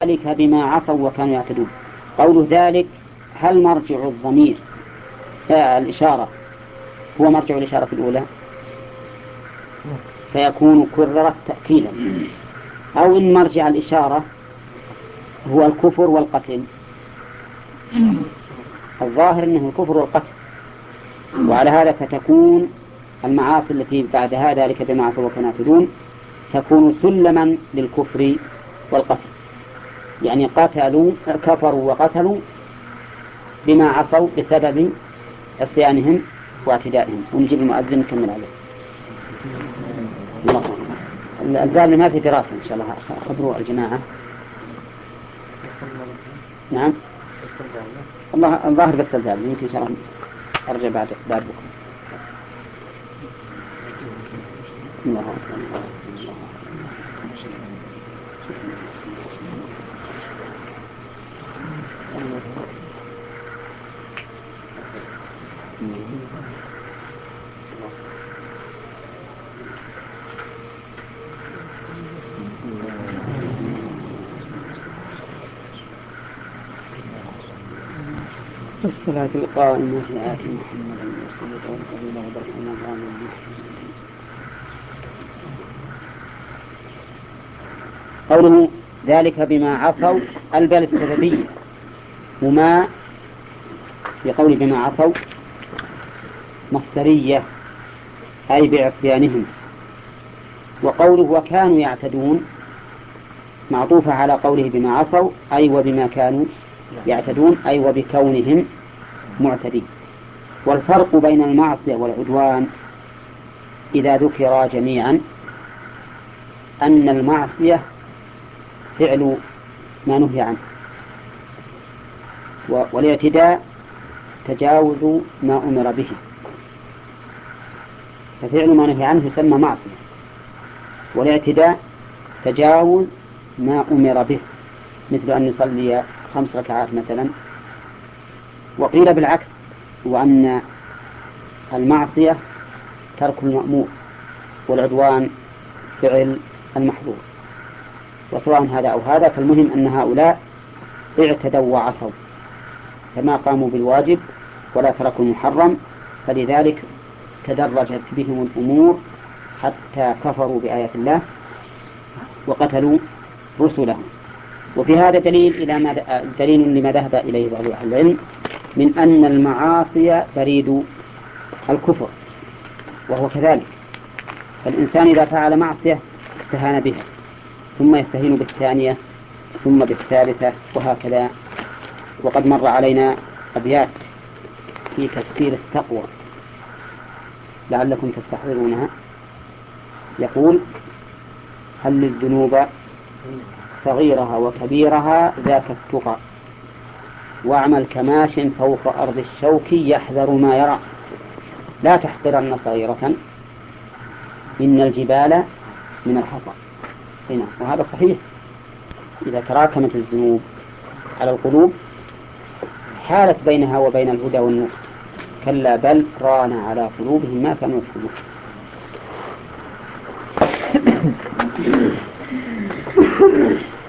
ذلك بما عصوا وكانوا يعتدون. قول ذلك هل مرجع الضمير الإشارة هو مرجع الإشارة الأولى فيكون كررت تأكيدا، أو إن مرجع الإشارة هو الكفر والقتل. الظاهر أنه الكفر والقتل، وعلى هذا فتكون المعاصي التي بعدها ذلك بما عصوا وكانوا يعتدون تكون سلما للكفر والقتل، يعني كفروا وقتلوا بما عصوا بسبب عصيانهم واعتدائهم. ونجيب المؤذن نكمل عليه. الزال ما في دراسة إن شاء الله، خبروا الجماعة. نعم الله الظاهر بس الزال، يمكن إن شاء الله أرجع بعد بكرة. الله الصلاة القائمة في آت محمد والصلاة والقبيلة وبركنا الغامل. قوله ذلك بما عصوا البال السببية، وما بقول بما عصوا مصدرية أي بعصيانهم، وقوله وكانوا يعتدون معطوفة على قوله بما عصوا أي وبما كانوا يعتدون أي وبكونهم معتدين. والفرق بين المعصية والعدوان إذا ذكر جميعا أن المعصية فعل ما نهي عنه، والاعتداء تجاوز ما أمر به، ففعل ما نهي عنه يسمى معصية، والاعتداء تجاوز ما أمر به، مثل أن نصلي 5 ركعات مثلا. وقيل بالعكس، وأن المعصية ترك المأمور والعدوان فعل المحظور. وسواء هذا أو هذا، فالمهم أن هؤلاء اعتدوا وعصوا، فما قاموا بالواجب ولا تركوا المحرم، فلذلك تدرجت بهم الأمور حتى كفروا بآيات الله وقتلوا رسله. وفي هذا دليل لما ذهب إليه بعض أهل العلم من أن المعاصي بريد الكفر، وهو كذلك. فالإنسان إذا فعل معصية استهان بها، ثم يستهين بالثانية، ثم بالثالثة، وهكذا. وقد مر علينا أبيات في تفسير التقوى لعلكم تستحضرونها. يقول هل للذنوب صغيرها وكبيرها ذاك التقى، واعمل كماش فوق أرض الشوك يحذر ما يرى، لا تحقرن صغيرة إن الجبال من الحصى. هنا وهذا صحيح، إذا تراكمت الذنوب على القلوب حالت بينها وبين الهدى والنور، كلا بل ران على قلوبهم ما كانوا يكسبون.